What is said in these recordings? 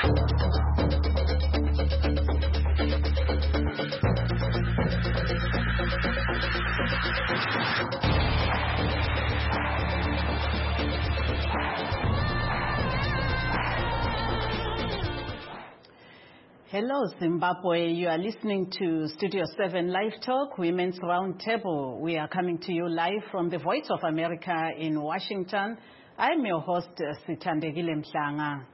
Hello, Zimbabwe. You are listening to Studio 7 Live Talk, Women's Roundtable. We are coming to you live from the Voice of America in Washington. I'm your host, Sithandekile Mhlanga.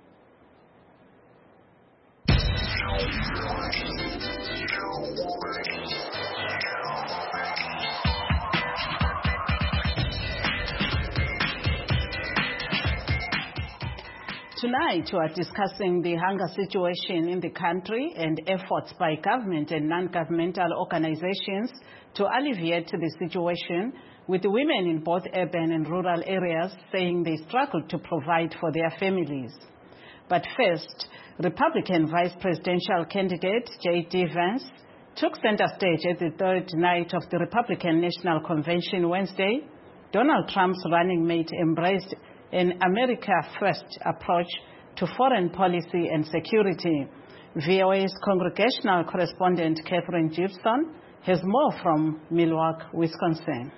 Tonight, we are discussing the hunger situation in the country and efforts by government and non-governmental organizations to alleviate the situation, with women in both urban and rural areas saying they struggle to provide for their families. But first, Republican vice presidential candidate J.D. Vance took center stage at the third night of the Republican National Convention Wednesday. Donald Trump's running mate embraced an America First approach to foreign policy and security. VOA's congregational correspondent Catherine Gibson has more from Milwaukee, Wisconsin.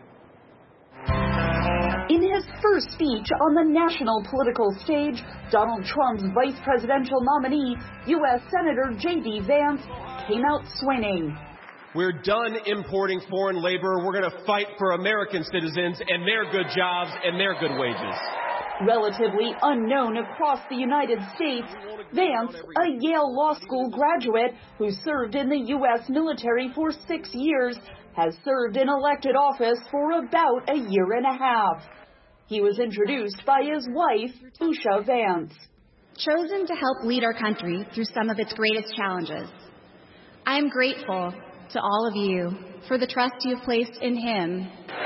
In his first speech on the national political stage, Donald Trump's vice presidential nominee, U.S. Senator J.D. Vance, came out swinging. We're done importing foreign labor. We're going to fight for American citizens and their good jobs and their good wages. Relatively unknown across the United States, Vance, a Yale Law School graduate who served in the U.S. military for 6 years, has served in elected office for about a year and a half. He was introduced by his wife, Usha Vance. Chosen to help lead our country through some of its greatest challenges. I am grateful to all of you for the trust you have placed in him.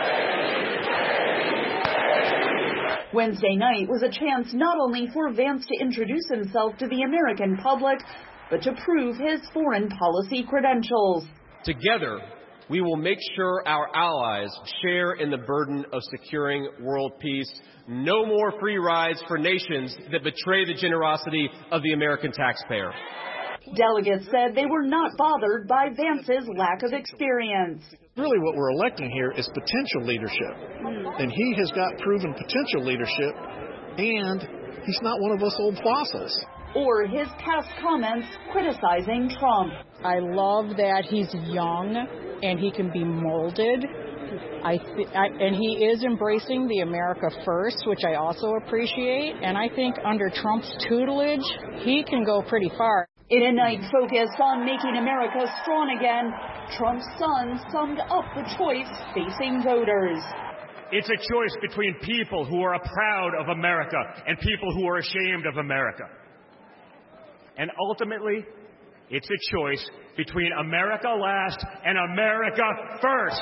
Wednesday night was a chance not only for Vance to introduce himself to the American public, but to prove his foreign policy credentials. Together, we will make sure our allies share in the burden of securing world peace. No more free rides for nations that betray the generosity of the American taxpayer. Delegates said they were not bothered by Vance's lack of experience. Really what we're electing here is potential leadership. And he has got proven potential leadership, and he's not one of us old fossils. Or his past comments criticizing Trump. I love that he's young and he can be molded. And he is embracing the America First, which I also appreciate. And I think under Trump's tutelage, he can go pretty far. In a night focused on making America strong again, Trump's son summed up the choice facing voters. It's a choice between people who are proud of America and people who are ashamed of America. And ultimately, it's a choice between America last and America first.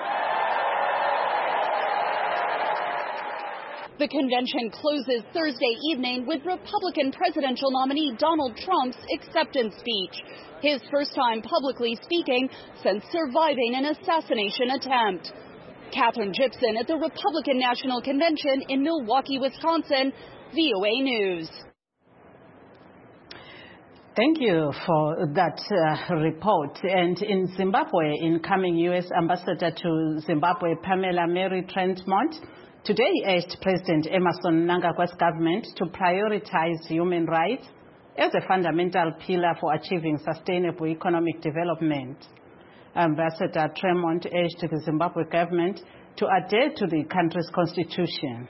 The convention closes Thursday evening with Republican presidential nominee Donald Trump's acceptance speech, his first time publicly speaking since surviving an assassination attempt. Catherine Gibson at the Republican National Convention in Milwaukee, Wisconsin, VOA News. Thank you for that report. And in Zimbabwe, incoming U.S. Ambassador to Zimbabwe, Pamela Mary Trentmont, today urged President Emmerson Mnangagwa's government to prioritize human rights as a fundamental pillar for achieving sustainable economic development. Ambassador Tremont urged the Zimbabwe government to adhere to the country's constitution.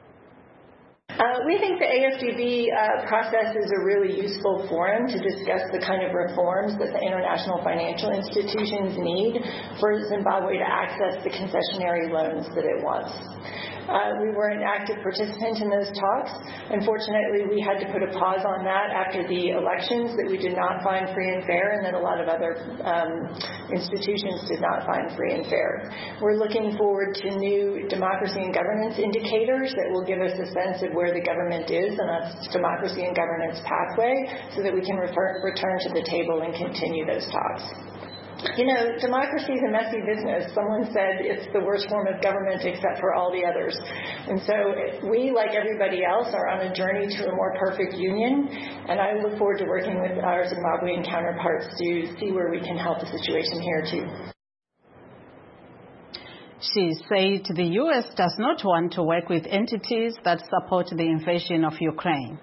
We think the AFDB process is a really useful forum to discuss the kind of reforms that the international financial institutions need for Zimbabwe to access the concessionary loans that it wants. We were an active participant in those talks. Unfortunately, we had to put a pause on that after the elections that we did not find free and fair, and that a lot of other institutions did not find free and fair. We're looking forward to new democracy and governance indicators that will give us a sense of where the government is on its democracy and governance pathway so that we can return to the table and continue those talks. You know, democracy is a messy business. Someone said it's the worst form of government except for all the others. And so we, like everybody else, are on a journey to a more perfect union. And I look forward to working with our Zimbabwean counterparts to see where we can help the situation here, too. She said the U.S. does not want to work with entities that support the invasion of Ukraine.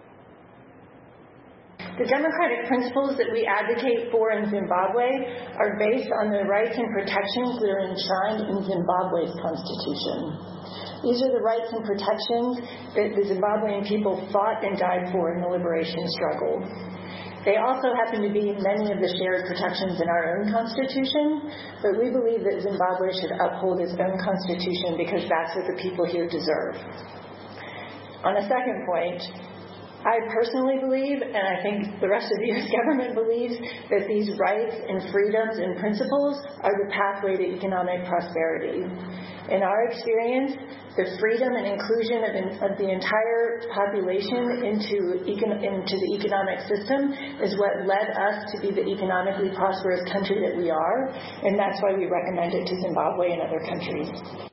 The democratic principles that we advocate for in Zimbabwe are based on the rights and protections that are enshrined in Zimbabwe's constitution. These are the rights and protections that the Zimbabwean people fought and died for in the liberation struggle. They also happen to be many of the shared protections in our own constitution, but we believe that Zimbabwe should uphold its own constitution because that's what the people here deserve. On a second point, I personally believe, and I think the rest of the U.S. government believes, that these rights and freedoms and principles are the pathway to economic prosperity. In our experience, the freedom and inclusion of the entire population into the economic system is what led us to be the economically prosperous country that we are, and that's why we recommend it to Zimbabwe and other countries.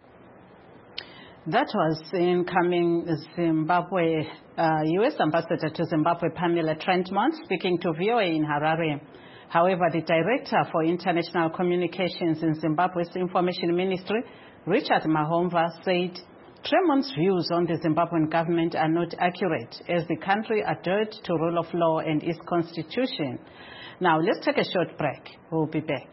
That was incoming Zimbabwe U.S. Ambassador to Zimbabwe, Pamela Trentmont, speaking to VOA in Harare. However, the Director for International Communications in Zimbabwe's Information Ministry, Richard Mahomva, said Tremont's views on the Zimbabwean government are not accurate, as the country adhered to rule of law and its constitution. Now, let's take a short break. We'll be back.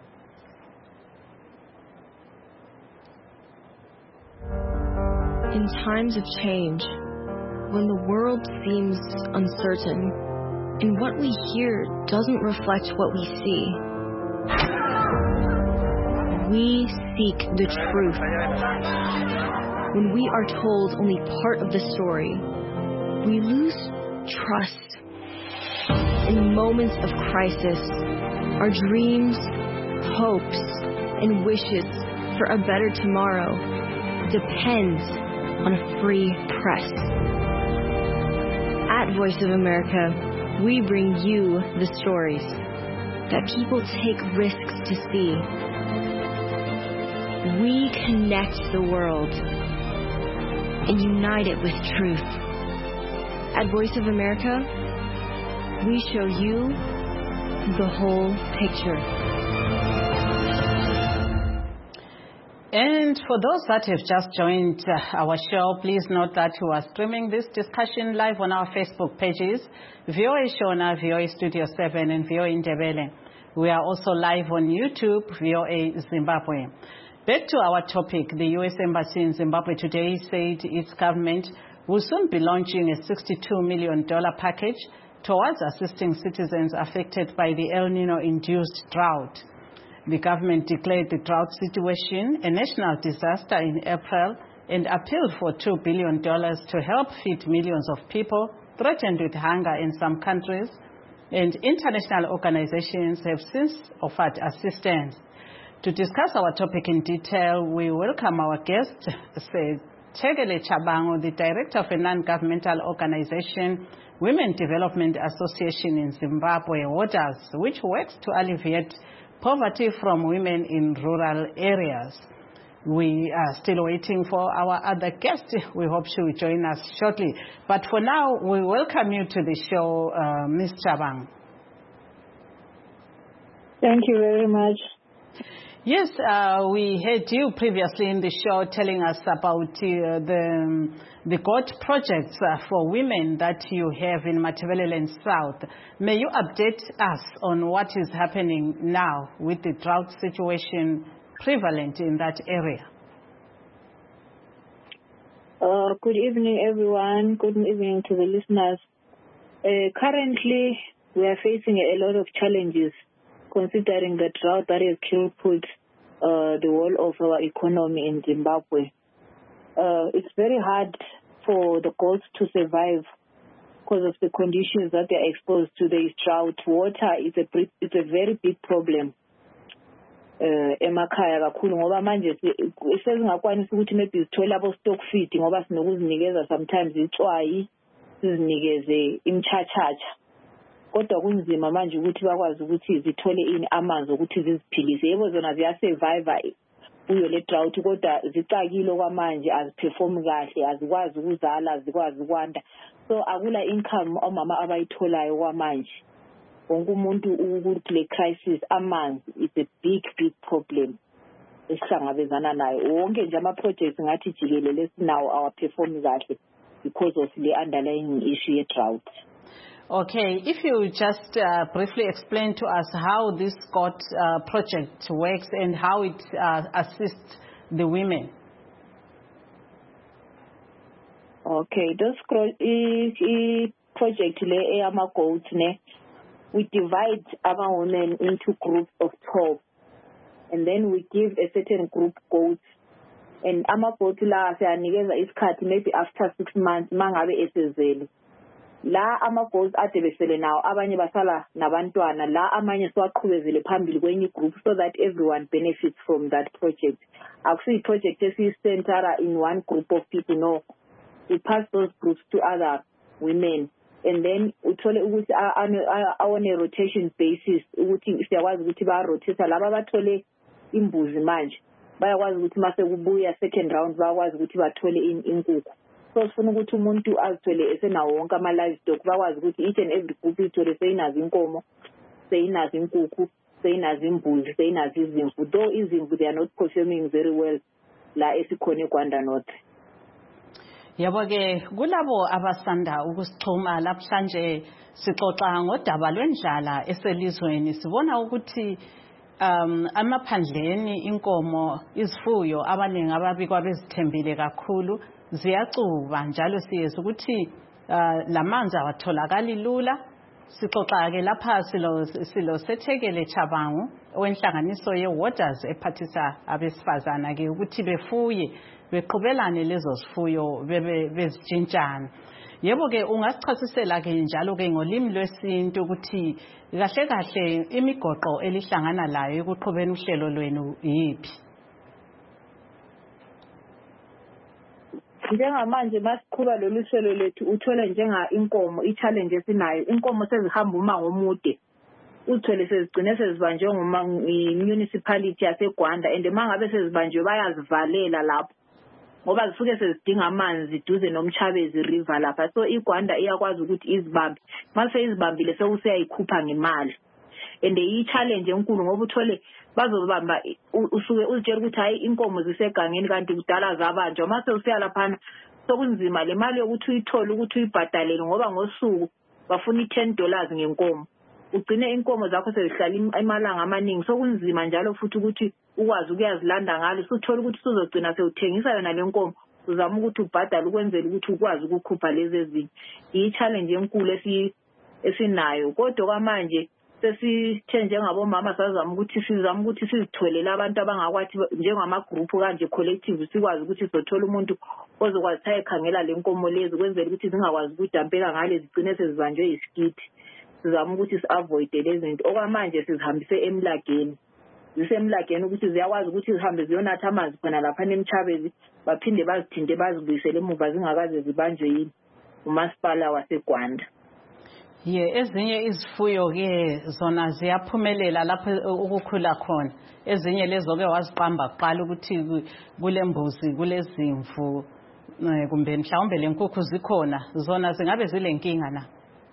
In times of change, when the world seems uncertain and what we hear doesn't reflect what we see, we seek the truth. When we are told only part of the story, we lose trust. In moments of crisis, our dreams, hopes, and wishes for a better tomorrow depends on a free press. At Voice of America, we bring you the stories that people take risks to see. We connect the world and unite it with truth. At Voice of America, we show you the whole picture. And for those that have just joined our show, please note that we are streaming this discussion live on our Facebook pages, VOA Shona, VOA Studio 7, and VOA Ndebele. We are also live on YouTube, VOA Zimbabwe. Back to our topic, the U.S. Embassy in Zimbabwe today said its government will soon be launching a $62 million package towards assisting citizens affected by the El Nino-induced drought. The government declared the drought situation a national disaster in April and appealed for $2 billion to help feed millions of people threatened with hunger in some countries, and international organizations have since offered assistance. To discuss our topic in detail, we welcome our guest, Tegele Chabango, the Director of a non-governmental organization, Women Development Association in Zimbabwe, WODAS, which works to alleviate poverty from women in rural areas. We are still waiting for our other guest. We hope she will join us shortly. But for now, we welcome you to the show, Ms. Chabang. Thank you very much. Yes, we heard you previously in the show telling us about the GOAT projects for women that you have in Matabeleland South. May you update us on what is happening now with the drought situation prevalent in that area? Good evening, everyone. Good evening to the listeners. Currently, we are facing a lot of challenges considering the drought that has crippled the whole of our economy in Zimbabwe. It's very hard for the goats to survive because of the conditions that they are exposed to. There is drought. Water is a very big problem. Emakhaya kakhulu ngoba manje sesingakwanisa ukuthi maybe sithole abo stock feed ngoba sinokuzinikeza sometimes itswayi sizinikeze imchachacha kodwa kunzima manje ukuthi bakwazi ukuthi zithole ini amanzi ukuthi ziziphilise. Yebo zona ziyasurvive kuyo le drought kodwa zicakile kwamanje aziperform kahle, azikwazi ukuzala, azikwazi ukwanda. So akula income omama abayitholayo kwamanje. Wonke umuntu ukuthi le crisis amanzi is a big problem esihlangabezana nayo. Wonke nje ama projects ngathi jikelele sinawo awaperform kahle because of the underlying issue ye drought. Okay, if you just briefly explain to us how this SCOT project works and how it assists the women. Okay, this project le eyama goats ne, we divide our women into groups of 12, and then we give a certain group goats. And ama goats la siyanikeza isikhathi maybe after 6 months mangabe esezele. La ama-goals ade besele nawo abanye basala nabantwana la amanye siwaqhubezele phambili kwenye group so that everyone benefits from that project. Akusiyi project esiyicentara in one group of people, no. We pass those groups to other women, and then uthole ukuthi on a rotation basis ukuthi siyakwazi ukuthi ba-rotate laba bathole imbuzi manje bayakwazi ukuthi mase kubuya second round bayakwazi ukuthi bathole inkukhu. So sifuna ukuthi umuntu azithole esenawo wonke ama livestock bakwazi ukuthi each and every group ithole seyinazi inkomo, seyinazi inkukhu, seyinazi imbuzi, seyinazi izimvu. Though izimvu they are not performing very well la esikhona eGwanda North. Yebo ke kulabo abasanda ukusixhuma laphlanje sixoxa ngodaba lwendlala eselizweni. Sibona ukuthi amaphandleni inkomo izifuyo abaningi ababikwa bezithembile kakhulu ziyacuba njalo siyeza ukuthi lamanzi awatholakali lula. Sixoxa ke lapha silo Sethekele Chabangu wenhlanganiso ye Waters ephathisa abesifazana ke ukuthi befuye beqhubelane lezo sifuyo bezitshintshana. Yebo ke ungasichasisela ke njalo ke ngolimi lwesintu ukuthi kahle kahle imigoqo elihlangana layo ukuqhubena uhlelo lwenu yipi? Njengamanje masiqhuba lolu hlelo lethu uthole njenga inkomo i-challenge esinayo, inkomo sezihamba umango omude uthole sezigcine sezibanjwe municipality yaseGwanda, and mangabe sezibanjwe bayazivalela lapho ngoba zisuke sezidinga amanzi duze nomchabezi river lapha. So iGwanda iyakwazi ukuthi izibambe, mase izibambile sekuseyayikhupha ngemali, and i-challenge enkulu ngoba uthole bazobamba usuke uzitshela ukuthi hayi inkomo zisegangeni kanti kudala zabanjwa mase usiya laphana sokunzima le mali yokuthi uyithole ukuthi uyibhadalele ngoba ngosuku bafuna $10 ngenkomo, ugcine inkomo zakho sezihlala imalanga amaningi. Sokunzima njalo futhi ukuthi ukwazi ukuyazilanda ngalo, usuthola ukuthi uzogcina sewuthengisa yona le nkomo uzama ukuthi ubhadale ukwenzela ukuthi ukwazi ukukhupha lezi ezinye. I-challenge enkulu esinayo kodwa kwamanje sesithe njengabomama sazama ukuthi sizitholele abantu abangakwathi njengama-group kanje collective sikwazi ukuthi sizothola umuntu ozokwazi ukuthi ayekhangela le nkomo lezi ukwenzela ukuthi zingakwazi ukudampeka ngale zigcine sezibanjwe isikiti. Sizama ukuthi si-avoide lezi zinto. Okwamanje sizihambise emlageni, zisemlageni ukuthi ziyakwazi ukuthi zihambe ziyonatha amanzi khona lapha emchabezi baphinde bazithinte bazibuyisele emuva zingakaze zibanjwe yini umasipala waseGwanda. Ezinye izifuyo ke zona ziyaphumelela lapho ukukhula khona. Ezinye lezo ke waziqamba kuqala ukuthi kulembuzi kulezimvu kumbe mhlawumbe lenkukhu zikhona zona zingabe zilenkinga na?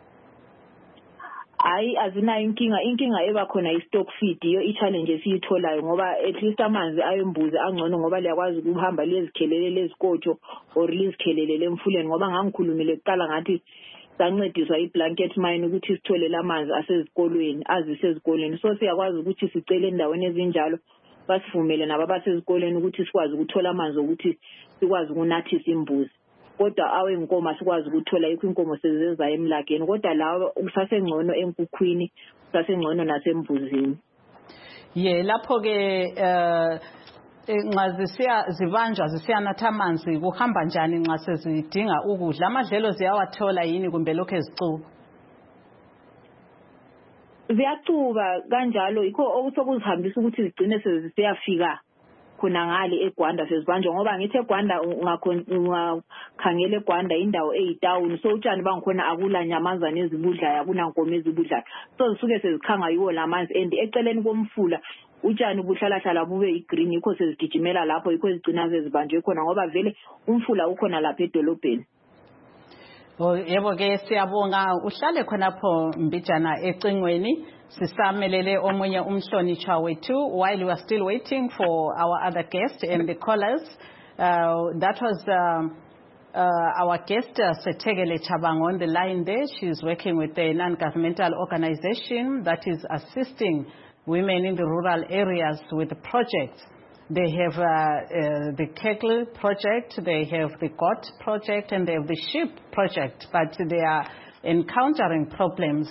Hayi azinayo inkinga eba khona i-stock feed iyo i-challenge esiyitholayo ngoba at least amanzi ayembuzi angcono ngoba liyakwazi ukuhamba lezikhelele lezikotsho or lizikhelele emfuleni ngoba ngangikhulumile kuqala ngathi sancediswa i-blanket mine ukuthi sithole lamanzi asezikolweni azisezikolweni. So siyakwazi ukuthi sicele endaweni ezinjalo basivumele nabo basezikolweni ukuthi sikwazi ukuthola amanzi ukuthi sikwazi ukunathisa imbuzi. Kodwa awenkomo sikwazi ukuthola inkomo sezizayo emlageni kodwa lawo kusasengcono enkukhwini kusasengcono nasembuzini. Lapho ke nxa zibanjwa zisiyanatha amanzi kuhamba njani nxa sezidinga ukudla? Amadlelo ziyawathola yini kumbe lokho ezicuba? Ziyacuba kanjalo yikho okusokuzihambisa ukuthi zigcine seziyafika khona ngale eGwanda sesibanjwa ngoba ngithe eGwanda ungakhangela eGwanda indawo eyitown so utshani bangikhona akula nyamazana ezibudlayo akunankomo ezibudlayo so sisuke sezikhanga yiwo lamanzi and eceleni komfula utshani buhlala bube igreen yikho sezigijimela lapho yikho zigcina sezibanjwe khona ngoba vele umfula ukhona lapha edolobheni. Yebo ke siyabonga uhlale khonapho Mbijana ecingweni sisamelele omunye umhlonishwa wethu while we are still waiting for our other guests and the callers. That was our guest Sethekele Chabango on the line there. She is working with a non-governmental organization that is assisting women in the rural areas with the projects. They have the Kegel project, they have the goat project, and they have the sheep project. But they are encountering problems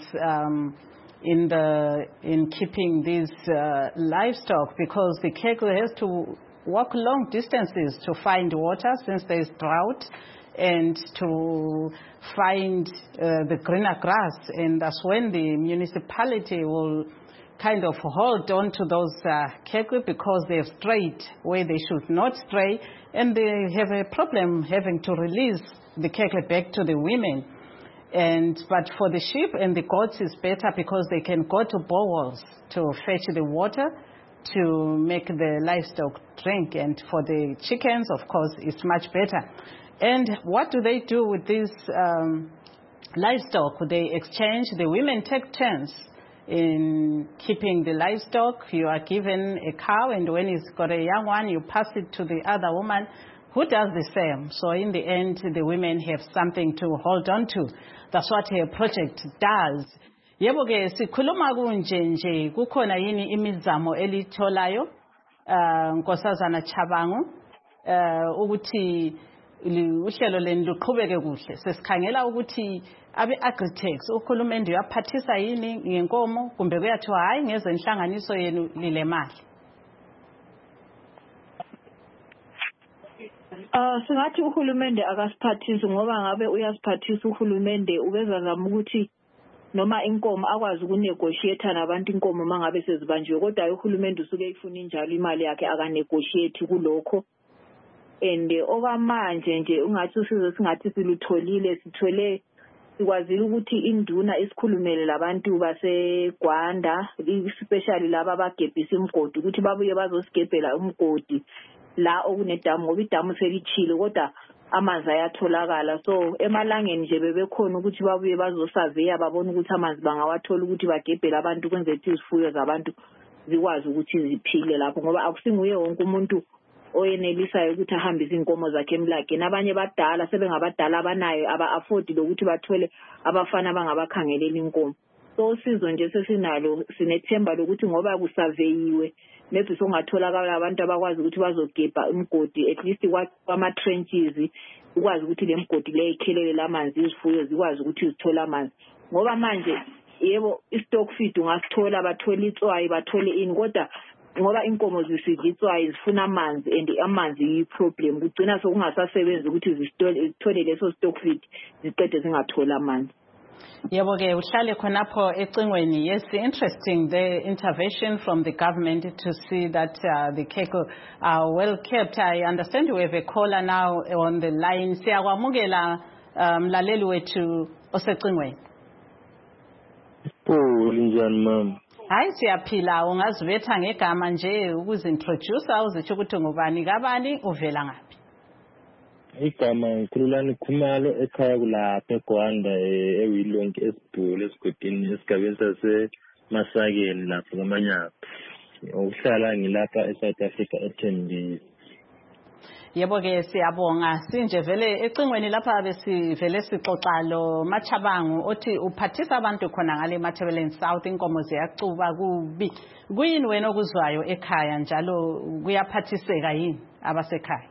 in keeping these livestock because the Kegel has to walk long distances to find water since there is drought and to find the greener grass. And that's when the municipality will kind of hold on to those Kegel because they have strayed where they should not stray, and they have a problem having to release the Kegel back to the women. But for the sheep and the goats it's better because they can go to boreholes to fetch the water to make the livestock drink, and for the chickens of course it's much better. And what do they do with these livestock? They exchange, the women take turns in keeping the livestock. You are given a cow, and when it's got a young one, you pass it to the other woman who does the same. So in the end, the women have something to hold on to. That's what her project does. Yebo ke sikhuluma kunje nje kukhona yini imizamo elitholayo Nkosazana Chabango ukuthi uhlelo leni luqhubeke kuhle. Sesikhangela ukuthi abe agritech uhulumende uyaphathisa yini ngenkomo kumbe kuyathiwa hayi ngeze inhlanganiso yenu lile mali. Singathi uhulumende akasiphathisi ngoba ngabe uyasiphathisa uhulumende ubezazama ukuthi noma inkomo akwazi ukunegotiate nabantu inkomo mangabe sezibanjiwe kodwa uhulumende usuke ifuna injalo imali yakhe akanegotiate kulokho. And okwamanje nje ungathi usizo singathi silutholile sithole sikwazile ukuthi induna isikhulumele labantu baseGwanda especially laba abagebhisa imgodi ukuthi babuye bazosigebhela umgodi la okunedamu ngoba idamu selichile kodwa amanzi ayatholakala so emalangeni nje bebekhona ukuthi babuye bazosurveya babone ukuthi amanzi bangawathola ukuthi bagebhele abantu kwenze ukuthi izifuyo zabantu zikwazi ukuthi ziphile lapho ngoba akusinguye wonke umuntu oyenelisayo ukuthi ahambe izinkomo zakhe emlageni. Abanye badala sebengabadala abanayo aba-afford lokuthi bathole abafana bangabakhangelela inkomo. So usizo nje sesinalo sinethemba lokuthi ngoba kusurveyiwe maybe songatholakala abantu abakwazi ukuthi bazogebha umgodi at least kwama trenches ukwazi ukuthi le mgodi le ikhelele lamanzi izifuyo zikwazi ukuthi zithola amanzi ngoba manje yebo istock feed ungasithola bathola itswayi bathole ini kodwa ngoba inkomo zisiditswayi zifuna amanzi and amanzi yiproblem kugcina sokungasasebenzi ukuthi zithole leso stock feed ziqede zingathola amanzi. Yebo ke uhlale khonapho ecingweni. Yes, interesting the intervention from the government to see that the Kegel are well kept. I understand we have a caller now on the line. Siyakwamukela mlaleli wethu osecingweni. Linjani mama? Hayi siyaphila ungazibetha ngegama nje ukuzintroduce uzitsho ukuthi ngubani kabani uvela ngaphi. Igama ngikhululani Khumalo ekhaya kulapha eGwanda eWilonke eSibhulu esigodini esigabeni saseMasakeni lapha kaManyaka. Uhlala ngilapha eSouth Africa eTembisa. Yebo ke siyabonga sinje vele ecingweni lapha besivele sixoxa lo Machabango othi uphathisa abantu khona ngale Matabeleland South inkomo ziyacuba kubi kuyini wena okuzwayo ekhaya njalo kuyaphathiseka yini abasekhaya?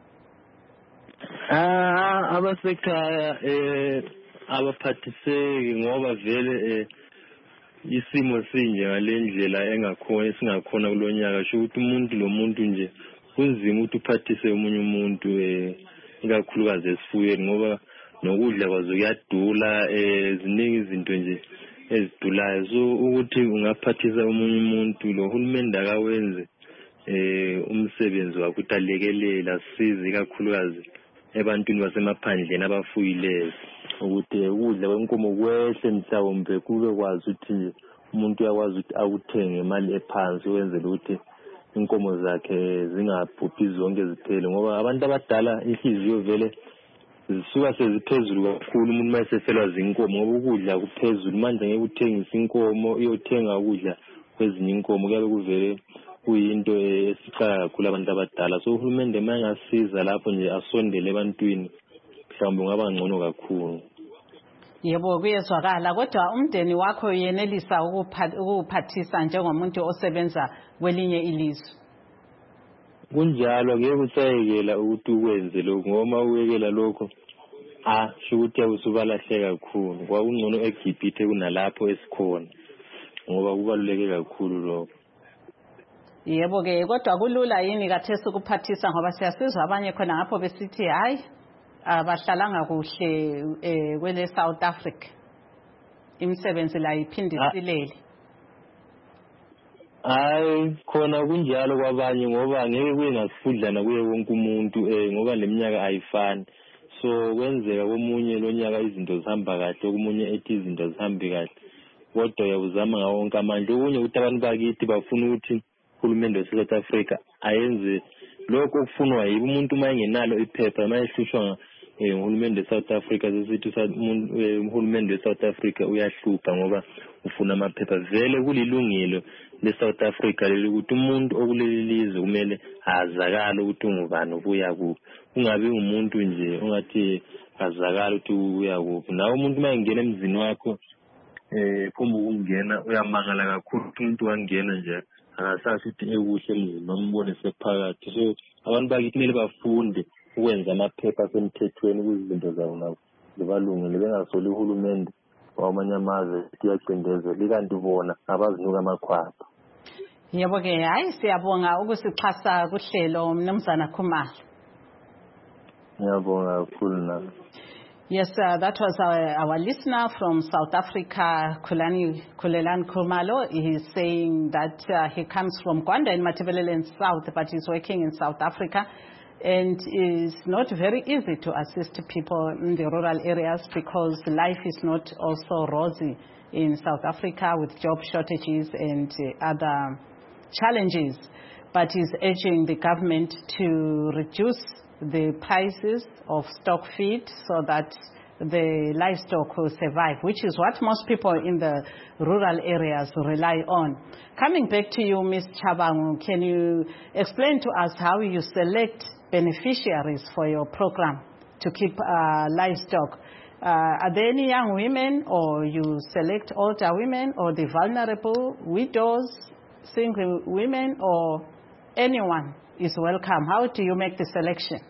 Abasekhaya abaphathiseki ngoba vele isimo sinje ngalendlela engakhona esingakhona kulonyaka sho ukuthi umuntu lo muntu nje kunzima ukuthi uphathise umunye umuntu ikakhulukazi esifuyweni ngoba nokudla kwazo kuyadula ziningi izinto nje ezidulayo so ukuthi ungaphathisa umunye umuntu lo hulumende akawenze umsebenzi wakhe utalekelela size kakhulukazi ebantwini basemaphandleni abafuyileyo ukuthi ukudla kwenkomo kwehle mhlawumbe kube kwazi ukuthi umuntu uyakwazi ukuthi akuthenge imali ephansi wenzele ukuthi inkomo zakhe zingabhubhi zonke ziphele ngoba abantu abadala inhliziyo vele zisuka seziphezulu kakhulu umuntu mayesefelwa zinkomo ngoba ukudla kuphezulu manje ngeke uthengise inkomo uyothenga ukudla kwezinye inkomo kuyabe kuvele kuyinto esiqala kakhulu abantu abadala so uhulumende mayengasiza lapho nje asondele ebantwini mhlawumbe ungaba ngcono kakhulu. Yebo kuyezwakala kodwa umndeni wakho uyenelisa ukuphathisa njengomuntu osebenza kwelinye ilizwe. Kunjalo ngeke usayekela ukuthi ukwenze lokho ngoba uyekela lokho sho ukuthi usubalahleka kakhulu kwakungcono eGibhithe kunalapho esikhona ngoba kubaluleke kakhulu lokho. Yebo ke kodwa kulula yini kathesi ukuphathisa ngoba siyasizwa abanye khona ngapho besithi hayi abahlalanga kuhle kwele South Africa imisebenzi la iphindisile. Hayi khona kunjalo kwabanye ngoba ngeke kuye ngasifudlana kuye wonke umuntu ngoba leminyaka ayifani so kwenzeka komunye lonyaka izinto zihamba kahle komunye ethi izinto zihambe kahle kodwa uyabuzama ngawo wonke amandla okunye ukuthi abantu bakithi bafuna ukuthi uhulumende we-South Africa ayenze lokho okufunwa yibo umuntu mayengenalo iphepha mayehlushwa uhulumende we-South Africa sesithi uhulumende we-South Africa uyahlupha ngoba ufuna amaphepha vele kulilungelo le-South Africa leli ukuthi umuntu okuleli lizwe kumele azakale ukuthi ungubani ubuya kuphi ungabi umuntu nje ungathi azakale ukuthi ubuya kuphi nawe umuntu mayengena emzini wakho kumbe ukungena uyamangala kakhulu ukuthi umuntu wangena nje akasazi ukuthi ekuhle emzini nombone sephakathi so abantu bakithi kumele bafunde ukwenza amaphepha asemthethweni kuzinto zabo nabo zibalungile bengasoli uhulumende wamanye amazwe kuyacindezela kanti bona abazinuka amakhwapha. Yebo ke hayi siyabonga ukusixhasa kuhlelo Mnumzana Khumalo. Ngiyabonga kakhulu nami. Yes, that was our listener from South Africa, Khulelani Khumalo. He is saying that he comes from Gwanda in Matabeleland South, but he's working in South Africa. And it's not very easy to assist people in the rural areas because life is not also rosy in South Africa with job shortages and other challenges. But he's urging the government to reduce the prices of stock feed so that the livestock will survive, which is what most people in the rural areas rely on. Coming back to you, Ms. Chabangu, can you explain to us how you select beneficiaries for your program to keep livestock? Are there any young women, or you select older women, or the vulnerable, widows, single women, or anyone is welcome? How do you make the selection?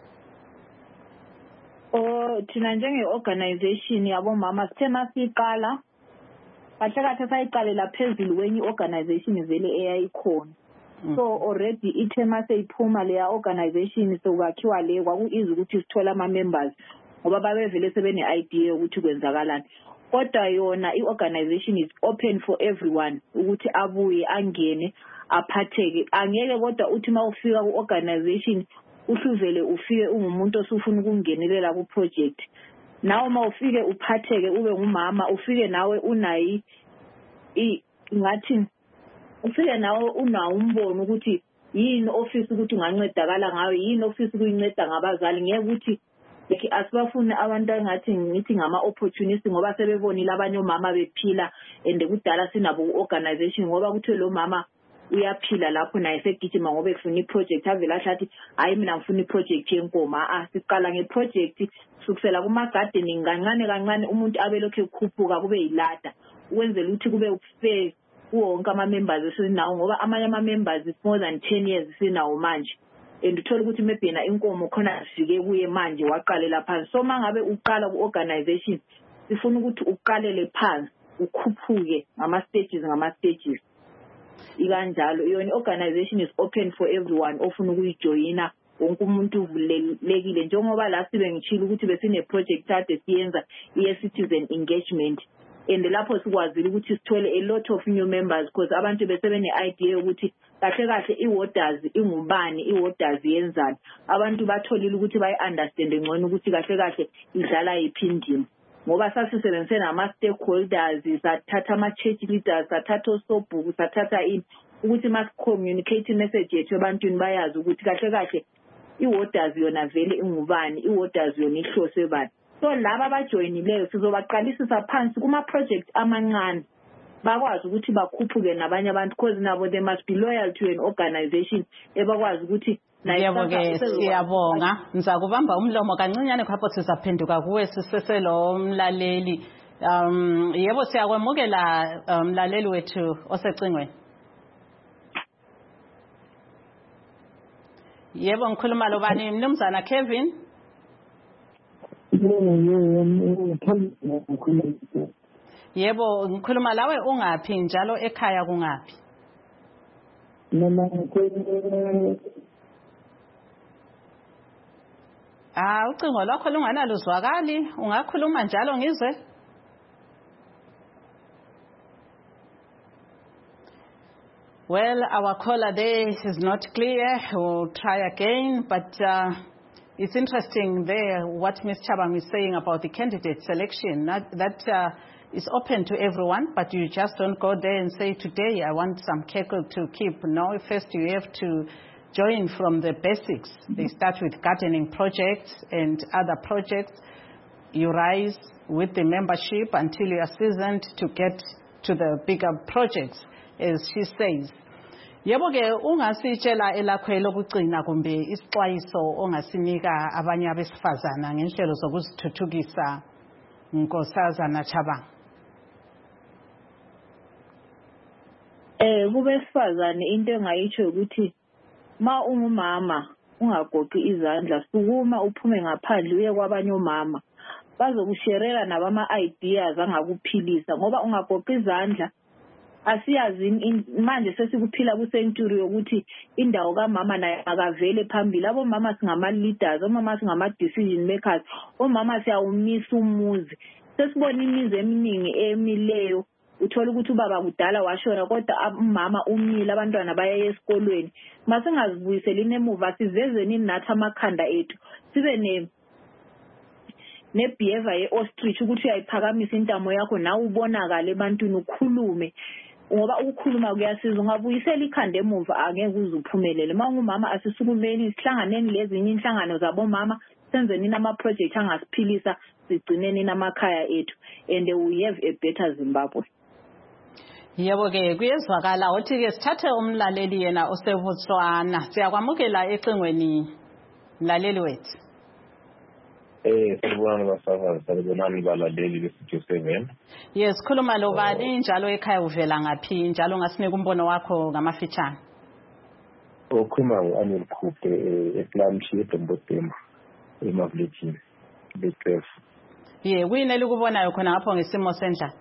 Thina njenge-organization yabomama sithe masiyiqala kahle sayiqalela phezulu kwenye i-organization vele eyayikhona so already ithe maseyiphuma leya organization sokwakhiwa le kwaku-easy ukuthi sithole ama-members ngoba babevele sebene-idea yokuthi kwenzakalani kodwa yona i-organization is open for everyone ukuthi abuye angene aphatheke angeke kodwa uthi ma ufika ku-organization usuvele ufike ungumuntu osufuna ukungenelela ku-project nawe ma ufike uphatheke ube ngumama ufike nawe unayi ngathi ufike nawe unawo umbono ukuthi yini office ukuthi ungancedakala ngayo yini office ukuyinceda ngabazali ngeke ukuthi asibafune abantu engathi ngithi ngama-opportunist ngoba sebebonile abanye omama bephila and kudala sinabo ku-organization ngoba kuthiwe lo mama uyaphila lapho naye segijima ngoba efuna iproject avela ahlathi hayi mina ngifuna iproject yenkomo siqala ngeproject sukusela kuma-gardening kancane umuntu abelokhu ekhuphuka kube yilada ukwenzela ukuthi kube fair wonke ama-members esinawo ngoba amanye ama-members is more than 10 years sinawo manje and uthole ukuthi maybe yena inkomo khona zifike kuye manje waqalela phansi so ma ngabe uqala ku-organization sifuna ukuthi uqalele phansi ukhuphuke ngama-stages ikanjalo yona i-organization is open for everyone ofuna ukuyijoyina wonke umuntu uvulelekile njengoba la sibe ngitshila ukuthi besine-project ade siyenza iye-citizen engagement and lapho sikwazile ukuthi sithole a lot of new members because abantu bese bene-idea yokuthi kahle kahle i-warders ingubani, i-warders yenzani. Abantu batholile ukuthi bayi-understand ngcono ukuthi kahle kahle idlala yiphi indima. Ngoba sasisebenzise nama-stakeholders, sathatha ama-church leaders, sathatha osobhuku, sathatha ini ukuthi mas-communicate i-message yethu ebantwini bayazi ukuthi kahle kahle i-warders yona vele ingubani, i-warders yona ihloswe bani. So laba abajoyinileyo sizobaqalisisa phansi kuma-project amancane bakwazi ukuthi bakhuphuke nabanye abantu because nabo they must be loyal to an organization ebakwazi ukuthi Yebo-ke siyabonga. Ngizakubamba umlomo kancinyane khapho sizaphenduka kuwe siseselo mlaleli. Yebo siyakwamukela mlaleli wethu osecingweni. Yebo ngikhuluma lo bani Mnumzana Kevin? Yebo ngikhuluma lawe ungaphi njalo ekhaya kungaphi? Ucingo lwakho lunganaluzwakali, ungakhuluma njalo ngizwe? Well, our caller there is not clear. We'll try again, but it's interesting there what Ms. Chabang is saying about the candidate selection. That is open to everyone, but you just don't go there and say, today I want some cattle to keep. No, first you have to join from the basics. They start with gardening projects and other projects. You rise with the membership until you are seasoned to get to the bigger projects, as she says. Yebo-ke ungasitshela elakho lokugcina kumbe isixwayiso ongasinika abanye abesifazana ngenhlelo zokuzithuthukisa Nkosazana Chabang? Kubesifazane into engayitsho ukuthi ma ungumama ungagoqi izandla, sukuma uphume ngaphandle uye kwabanye omama bazokusherela nabama-ideas angakuphilisa ngoba ungagoqi izandla. Asiyazi manje sesikuphila ku-century yokuthi indawo kamama naye akavele phambili. Abomama singama-leaders, omama singama-decision makers, omama siyawumisa umuzi. Sesibona imizi eminingi emileyo uthola ukuthi ubaba kudala washona kodwa umama umile, abantwana baya esikolweni. Masingazibuyiseli nemuva sivezeni nathi amakhanda ethu sibe ne-behavior ye-ostrich ukuthi uyayiphakamisa intamo yakho nawe ubonakala ebantwini ukhulume ngoba ukukhuluma kuyasiza. Ungabuyisela ikhanda emuva angeke uze uphumelele. Uma ungumama asisukumeni sihlanganeni lezinye inhlangano zabomama senzeni nama-project angasiphilisa sigcineni namakhaya ethu and we have a better Zimbabwe. Yebo-ke kuyezwakala ukuthi-ke sithathe umlaleli yena oseBotswana. Siyakwamukela ecingweni mlaleli wethu. Sibona basafazi salibonani balaleli beStudio 7. Yes, khuluma lo bani njalo ekhaya uvela ngaphi njalo ngasinika umbono wakho ngamafitshane. Okhuluma ngo-Anil Khuphe ePlamshi eDombodema eMavlechini be-12. Kuyini elikubonayo khona ngapho ngesimo sendlala?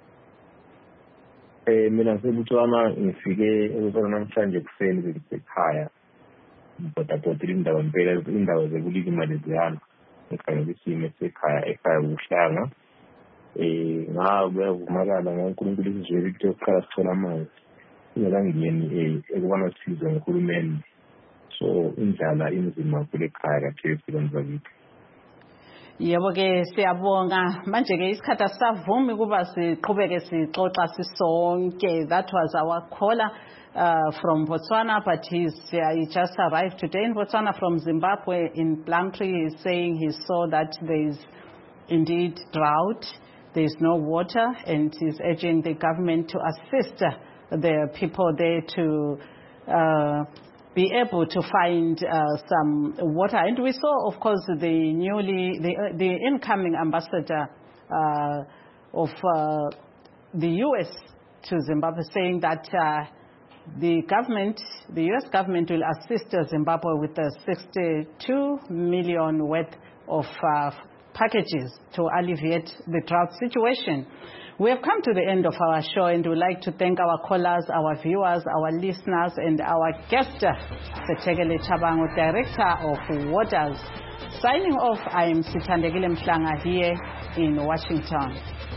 Mina ngiseBotswana ngifike eBotswana namhlanje kuseni ngisekhaya. Ngibhodabhodile indawo impela indawo zokulika imali ziyana. Ngikhangela isimo ekhaya uhlanga. Ngavumakala ngoNkulunkulu izizwe ukuthi yokuqala sithola amanzi. Ingakangeni ekubona usizo ngohulumeni. So indlala inzima kule khaya kathesi kubanzakithi. Yebo-ke siyabonga. Manje-ke isikhathi asisavumi ukuba siqhubeke sixoxa sisonke. That was our caller from Botswana, but he just arrived today in Botswana from Zimbabwe in Plumtree. He's saying he saw that there is indeed drought, there is no water, and he's urging the government to assist the people there to be able to find some water. And we saw, of course, the incoming ambassador of the U.S. to Zimbabwe saying that the U.S. government will assist Zimbabwe with the 62 million worth of packages to alleviate the drought situation. We have come to the end of our show, and we'd like to thank our callers, our viewers, our listeners, and our guest, Sethekele Chabang, Director of Waters. Signing off, I am Sithandegile Mhlanga here in Washington.